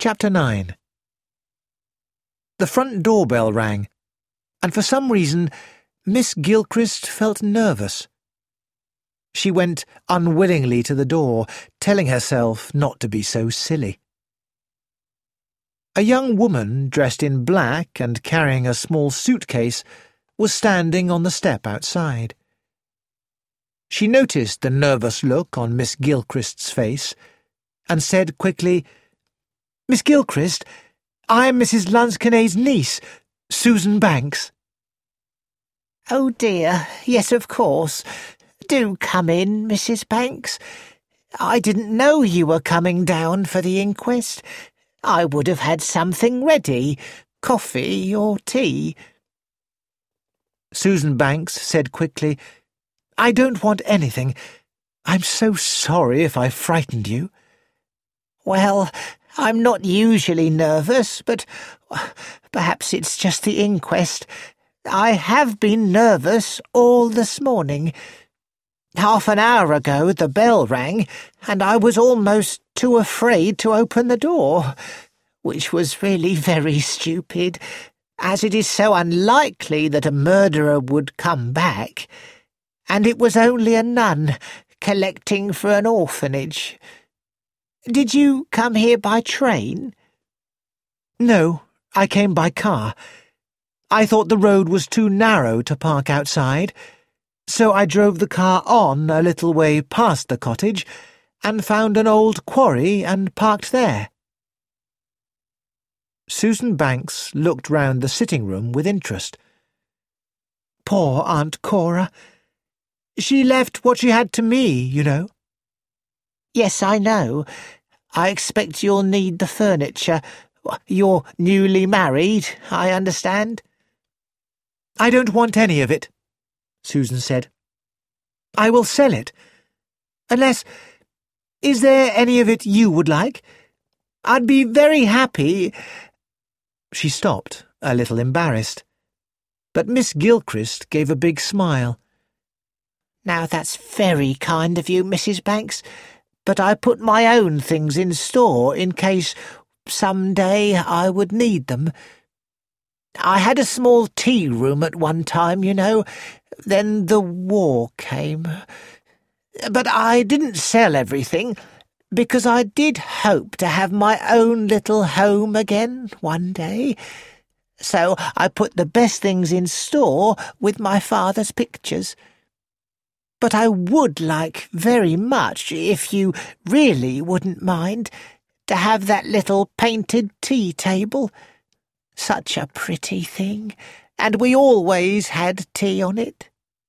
Chapter 9. The front doorbell rang, and for some reason Miss Gilchrist felt nervous. She went unwillingly to the door, telling herself not to be so silly. A young woman dressed in black and carrying a small suitcase was standing on the step outside. She noticed the nervous look on Miss Gilchrist's face and said quickly, "Miss Gilchrist, I'm Mrs. Lansquenet's niece, Susan Banks." "Oh dear, yes, of course. Do come in, Mrs. Banks. I didn't know you were coming down for the inquest. I would have had something ready, coffee or tea." Susan Banks said quickly, "I don't want anything. I'm so sorry if I frightened you." "Well, I'm not usually nervous, but perhaps it's just the inquest. I have been nervous all this morning. Half an hour ago the bell rang, and I was almost too afraid to open the door, which was really very stupid, as it is so unlikely that a murderer would come back, and it was only a nun collecting for an orphanage. Did you come here by train?" "No, I came by car. I thought the road was too narrow to park outside, so I drove the car on a little way past the cottage and found an old quarry and parked there." Susan Banks looked round the sitting room with interest. "Poor Aunt Cora. She left what she had to me, you know." "Yes, I know. I expect you'll need the furniture. You're newly married, I understand." "I don't want any of it," Susan said. "I will sell it. Unless, is there any of it you would like? I'd be very happy—" She stopped, a little embarrassed. But Miss Gilchrist gave a big smile. "Now that's very kind of you, Mrs. Banks, but I put my own things in store in case some day I would need them. I had a small tea room at one time, you know. Then the war came. But I didn't sell everything, because I did hope to have my own little home again one day. So I put the best things in store with my father's pictures. But I would like very much, if you really wouldn't mind, to have that little painted tea table. Such a pretty thing, and we always had tea on it."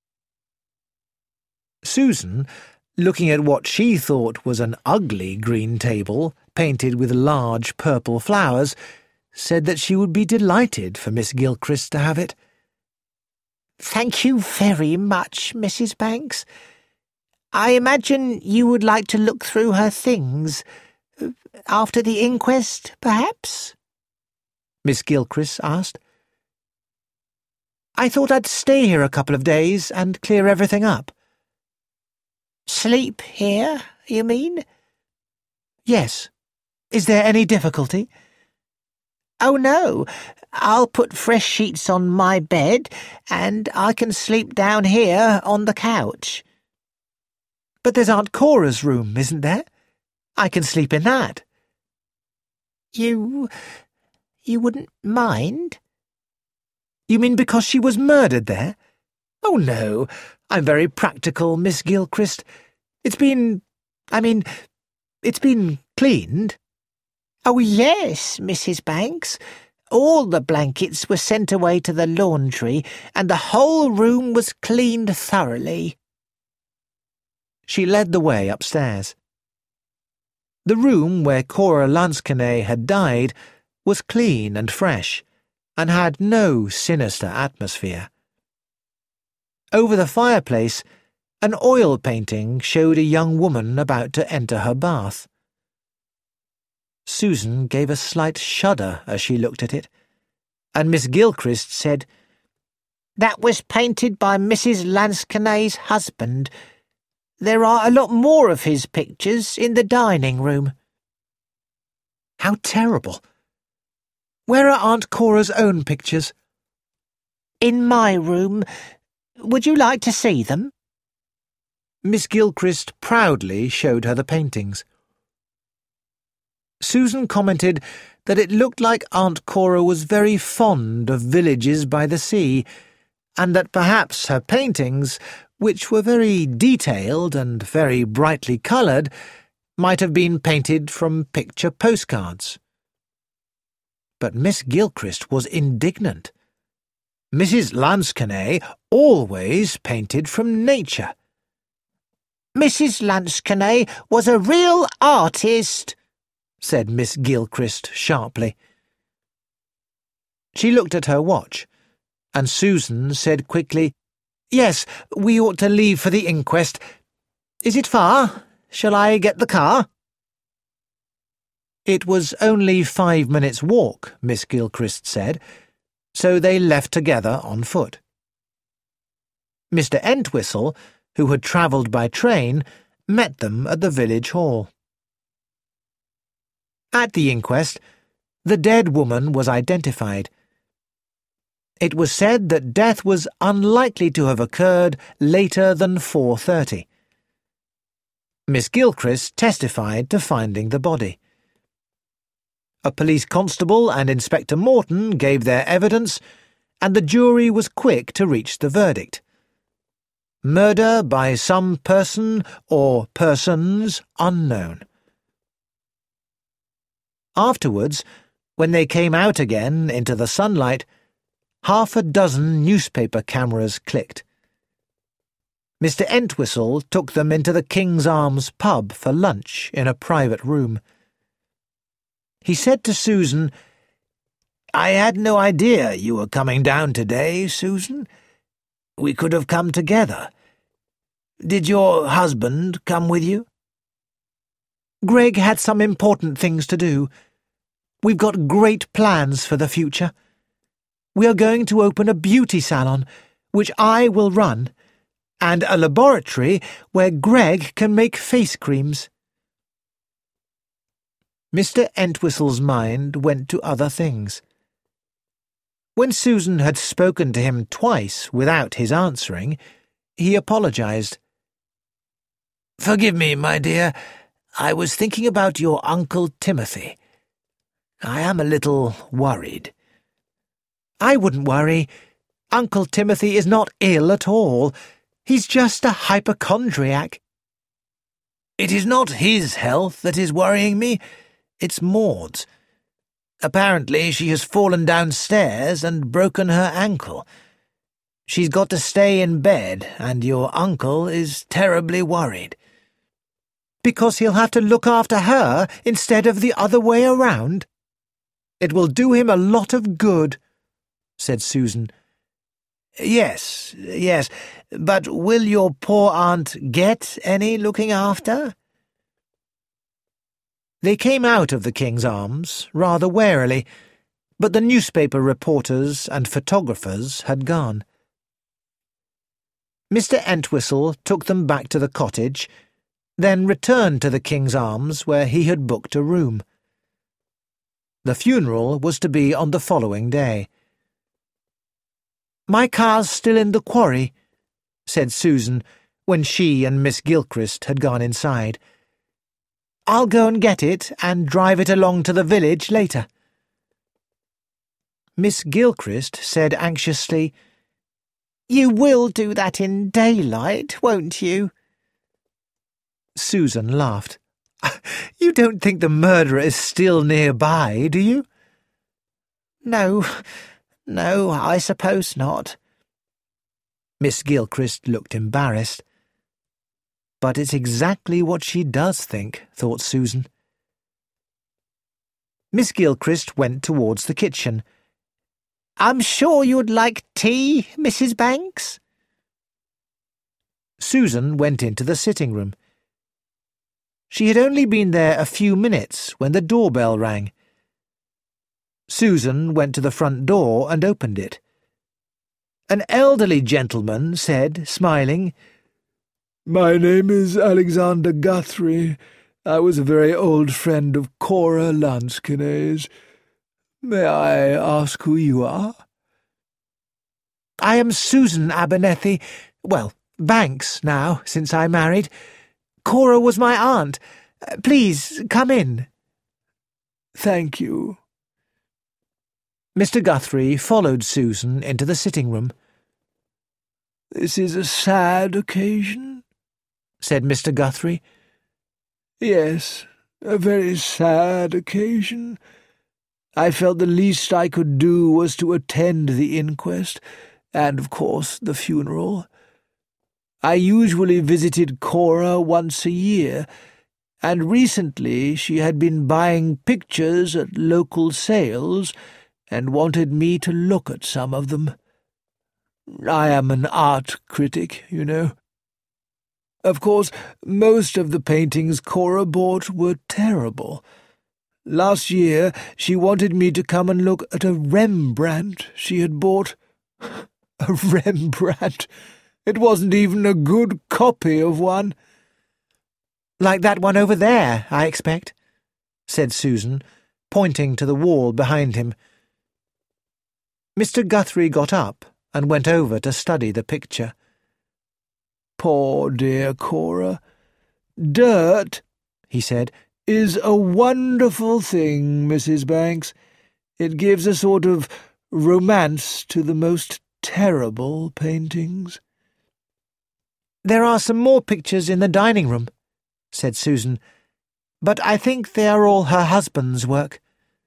Susan, looking at what she thought was an ugly green table painted with large purple flowers, said that she would be delighted for Miss Gilchrist to have it. "Thank you very much, Mrs. Banks. I imagine you would like to look through her things. After the inquest, perhaps?" Miss Gilchrist asked. "I thought I'd stay here a couple of days and clear everything up." "Sleep here, you mean?" "Yes. Is there any difficulty?" "Oh, no. I'll put fresh sheets on my bed, and I can sleep down here on the couch." "But there's Aunt Cora's room, isn't there? I can sleep in that." You wouldn't mind?" "You mean because she was murdered there? Oh, no. I'm very practical, Miss Gilchrist. It's been cleaned." "Oh, yes, Mrs. Banks. All the blankets were sent away to the laundry, and the whole room was cleaned thoroughly." She led the way upstairs. The room where Cora Lansquenet had died was clean and fresh, and had no sinister atmosphere. Over the fireplace, an oil painting showed a young woman about to enter her bath. Susan gave a slight shudder as she looked at it, and Miss Gilchrist said, "That was painted by Mrs. Lansquenet's husband. There are a lot more of his pictures in the dining room." How terrible. Where are Aunt Cora's own pictures? In my room. Would you like to see them? Miss Gilchrist proudly showed her the paintings. Susan commented that it looked like Aunt Cora was very fond of villages by the sea, and that perhaps her paintings, which were very detailed and very brightly coloured, might have been painted from picture postcards. But Miss Gilchrist was indignant. Mrs. Lansquenet always painted from nature. Mrs. Lansquenet was a real artist, said Miss Gilchrist sharply. She looked at her watch, and Susan said quickly, "Yes, we ought to leave for the inquest. Is it far? Shall I get the car?" It was only 5 minutes' walk, Miss Gilchrist said, so they left together on foot. Mr. Entwistle, who had travelled by train, met them at the village hall. At the inquest, the dead woman was identified. It was said that death was unlikely to have occurred later than 4:30. Miss Gilchrist testified to finding the body. A police constable and Inspector Morton gave their evidence, and the jury was quick to reach the verdict. Murder by some person or persons unknown. Afterwards, when they came out again into the sunlight, 6 newspaper cameras clicked. Mr. Entwistle took them into the King's Arms pub for lunch in a private room. He said to Susan, "I had no idea you were coming down today, Susan. We could have come together. Did your husband come with you?" "Greg had some important things to do. We've got great plans for the future. We are going to open a beauty salon, which I will run, and a laboratory where Greg can make face creams." Mr. Entwistle's mind went to other things. When Susan had spoken to him twice without his answering, he apologised. "Forgive me, my dear. I was thinking about your Uncle Timothy. I am a little worried." "I wouldn't worry. Uncle Timothy is not ill at all. He's just a hypochondriac." "It is not his health that is worrying me. It's Maud's. Apparently she has fallen downstairs and broken her ankle. She's got to stay in bed, and your uncle is terribly worried." "Because he'll have to look after her instead of the other way around? It will do him a lot of good," said Susan. Yes, but will your poor aunt get any looking after?" They came out of the King's Arms rather warily, but the newspaper reporters and photographers had gone. Mr. Entwistle took them back to the cottage, then returned to the King's Arms where he had booked a room. The funeral was to be on the following day. "My car's still in the quarry," said Susan, when she and Miss Gilchrist had gone inside. "I'll go and get it and drive it along to the village later." Miss Gilchrist said anxiously, "You will do that in daylight, won't you?" Susan laughed. "You don't think the murderer is still nearby, do you?" No, I suppose not." Miss Gilchrist looked embarrassed. But it's exactly what she does think, thought Susan. Miss Gilchrist went towards the kitchen. "I'm sure you'd like tea, Mrs. Banks?" Susan went into the sitting room. She had only been there a few minutes when the doorbell rang. Susan went to the front door and opened it. An elderly gentleman said, smiling, "My name is Alexander Guthrie. I was a very old friend of Cora Lansquenet's. May I ask who you are?" "I am Susan Abernethy. Well, Banks now, since I married. Cora was my aunt. Please, come in." "Thank you." Mr. Guthrie followed Susan into the sitting-room. "This is a sad occasion," said Mr. Guthrie. "Yes, a very sad occasion. I felt the least I could do was to attend the inquest, and, of course, the funeral. I usually visited Cora once a year, and recently she had been buying pictures at local sales and wanted me to look at some of them. I am an art critic, you know. Of course, most of the paintings Cora bought were terrible. Last year she wanted me to come and look at a Rembrandt she had bought. A Rembrandt! It wasn't even a good copy of one." "Like that one over there, I expect," said Susan, pointing to the wall behind him. Mr. Guthrie got up and went over to study the picture. "Poor dear Cora. Dirt," he said, "is a wonderful thing, Mrs. Banks. It gives a sort of romance to the most terrible paintings." "There are some more pictures in the dining-room," said Susan, "but I think they are all her husband's work."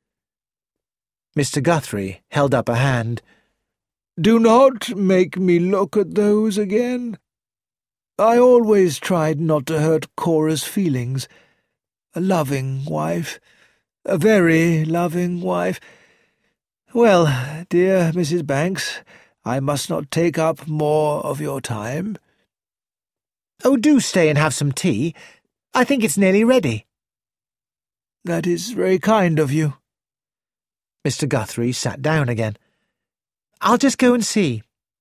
Mr. Guthrie held up a hand. "Do not make me look at those again. I always tried not to hurt Cora's feelings. A loving wife, a very loving wife. Well, dear Mrs. Banks, I must not take up more of your time." "Oh, do stay and have some tea. I think it's nearly ready." "That is very kind of you." Mr. Guthrie sat down again. "I'll just go and see."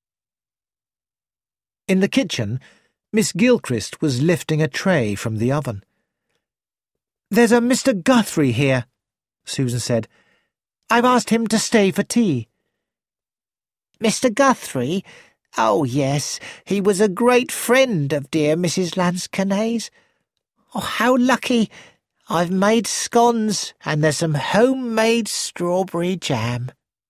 In the kitchen, Miss Gilchrist was lifting a tray from the oven. "There's a Mr. Guthrie here," Susan said. "I've asked him to stay for tea." "Mr. Guthrie? Oh, yes, he was a great friend of dear Mrs. Lansquenet's. Oh, how lucky! I've made scones, and there's some homemade strawberry jam."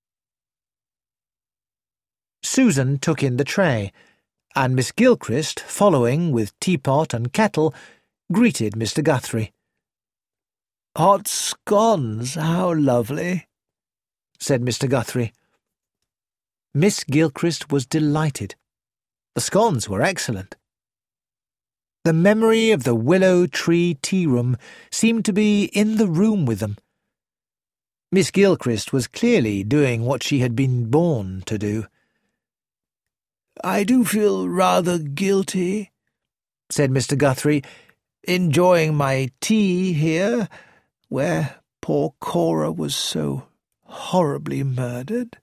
Susan took in the tray, and Miss Gilchrist, following with teapot and kettle, greeted Mr. Guthrie. "Hot scones, how lovely," said Mr. Guthrie. Miss Gilchrist was delighted. The scones were excellent. The memory of the willow tree tea-room seemed to be in the room with them. Miss Gilchrist was clearly doing what she had been born to do. "I do feel rather guilty," said Mr. Guthrie, "enjoying my tea here, where poor Cora was so horribly murdered."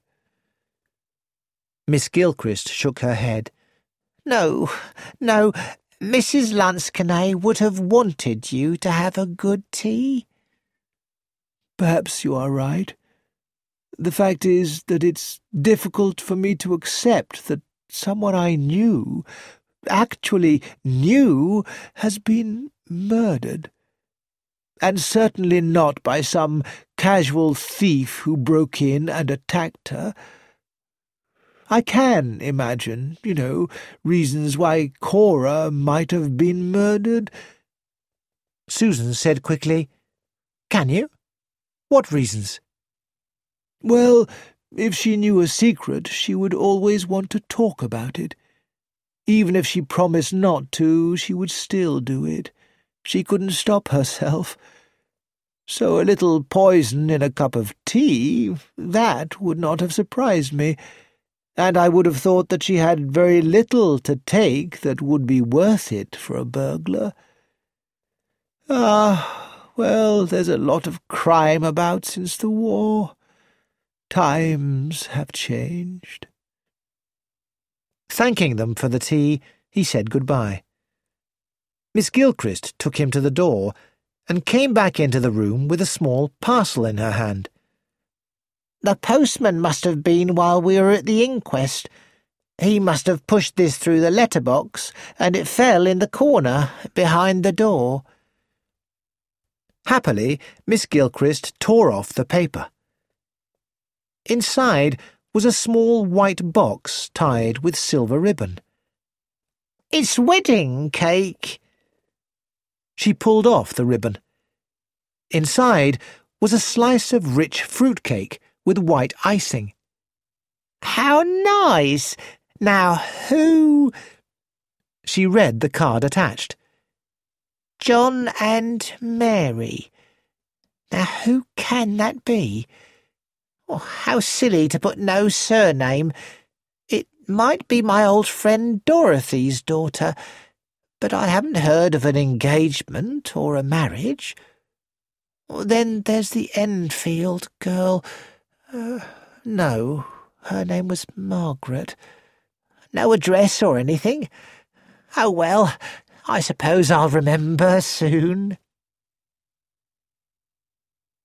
Miss Gilchrist shook her head. No, Mrs. Lansquenet would have wanted you to have a good tea." "Perhaps you are right. The fact is that it's difficult for me to accept that someone I actually knew, has been murdered. And certainly not by some casual thief who broke in and attacked her. I can imagine, reasons why Cora might have been murdered." Susan said quickly, "Can you? What reasons?" "Well, if she knew a secret, she would always want to talk about it. Even if she promised not to, she would still do it. She couldn't stop herself. So a little poison in a cup of tea, that would not have surprised me, and I would have thought that she had very little to take that would be worth it for a burglar. Well, there's a lot of crime about since the war. Times have changed." Thanking them for the tea, he said goodbye. Miss Gilchrist took him to the door, and came back into the room with a small parcel in her hand. "The postman must have been while we were at the inquest. He must have pushed this through the letterbox, and it fell in the corner behind the door." Happily, Miss Gilchrist tore off the paper. Inside was a small white box tied with silver ribbon. "It's wedding cake." She pulled off the ribbon. Inside was a slice of rich fruit cake with white icing. "How nice! Now who—" She read the card attached. "John and Mary. Now who can that be? Oh, how silly to put no surname. It might be my old friend Dorothy's daughter, but I haven't heard of an engagement or a marriage. Then there's the Enfield girl. No, her name was Margaret. No address or anything. Oh, well, I suppose I'll remember soon."